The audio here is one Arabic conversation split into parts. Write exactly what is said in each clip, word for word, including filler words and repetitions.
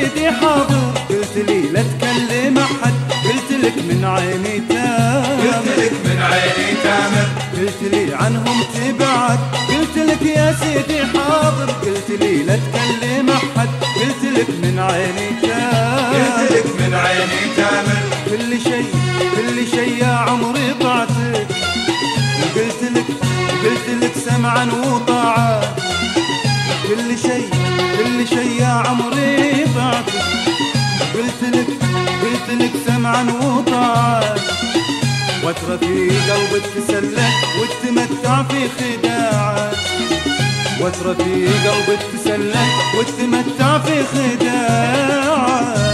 سيدي حاضر، قلت لي لا تكلم احد، قلت لك من عيني تامر، قلت لك من عيني تامر، قلت لي عنهم تبعد، قلت لك يا سيدي حاضر، قلت لي لا تكلم احد، قلت لك من عيني تامر، قلت لك من عيني تامر. كل شيء كل شيء يا عمري ضعتك، وقلت لك قلت لك سمعا وطاعة، كل شيء كل شيء يا عمري ضعتك، قلت لك قلت لك سمعا وطاعة، وترى في قلبك تسلك وتتمتع في خداعك، وترى في قلبك تسلك وتتمتع في خداعك.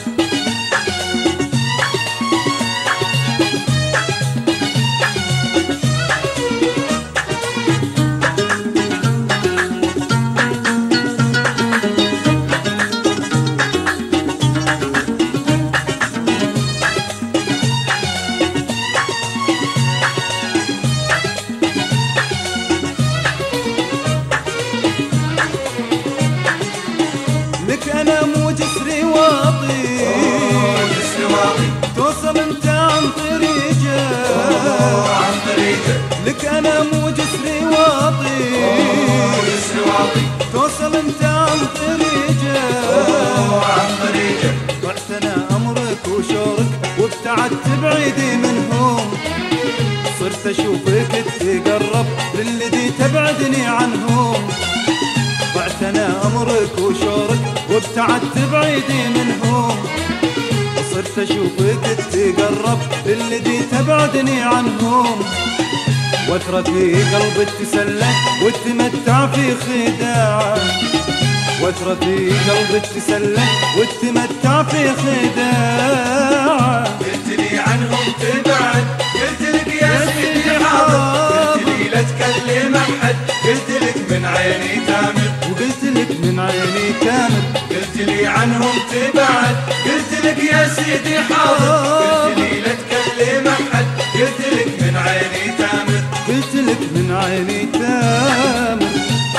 لك انا مو جسري واطي، جسري واطي، توصل انت عن طريقه، عن طريقه. لك انا مو جسري واطي، جسري واطي، توصل انت عن طريقه، عن طريقه. ضعت انا امرك وشورك وابتعدت بعيدي منهم، صرت اشوفك تقرب للذي تبعدني عنهم، ضعت انا امرك وشورك وابتعدت بعيدي منهم، صرت اشوفك تقرب للذي تبعدني عنهم، وترى في قلبك تسلك وتتمتع في خداعك، وترى في قلبك تسلك وتتمتع في خداعك. قلت لي عنهم تبعد، قلت لك يا سيدي حاضر، قلت لي لا تكلم احد، قلت لك من عيني تامر، وقلت لك من عيني تامر، قلت لي عنهم تبعد، قلت لك يا سيدي حاضر، قلت لي لا تكلم احد، قلت لك من عيني تامر، قلت لك من عيني تامر.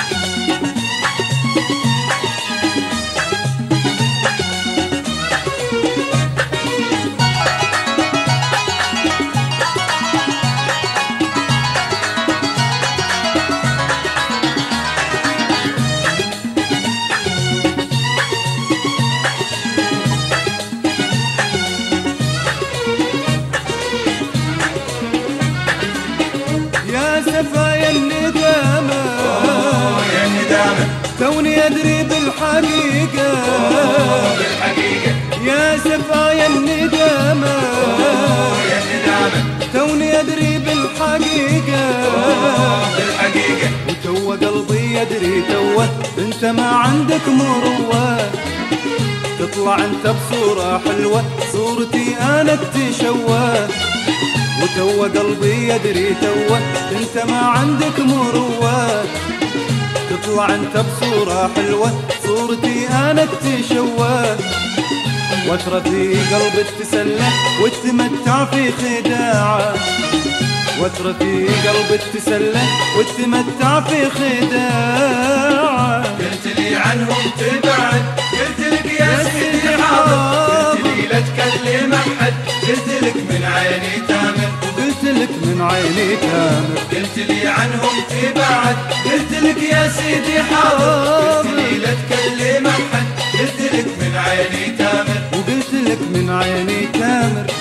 يا سفايا الندامة، يا الندامة، توني أدري بالحقيقة، بالحقيقة. يا سفايا الندامة، يا الندامة، توني أدري بالحقيقة، بالحقيقة. وتو قلبي يدري توه أنت ما عندك مروة، تطلع أنت بصورة حلوة صورتي أنا تشوه، وتو قلبي يدري توه انت ما عندك مروة، تطلع انت بصورة حلوة صورتي انا تشوه، وترى في قلبك تسلك وتتمتع في خداعك، وترى في قلبك تسلك وتتمتع في خداعك. قلت لي عنهم تبعد، قلت لك يا سيدي حاضر، قلت لي لا تكلم احد، قلت لك من عيني تامر، وقلت لك من عيني تامر، قلت لي عنهم تبعد، قلت لك يا سيدي حاضر، قلت لي لا تكلم احد، قلت لك من عيني تامر، وقلت لك من عيني تامر.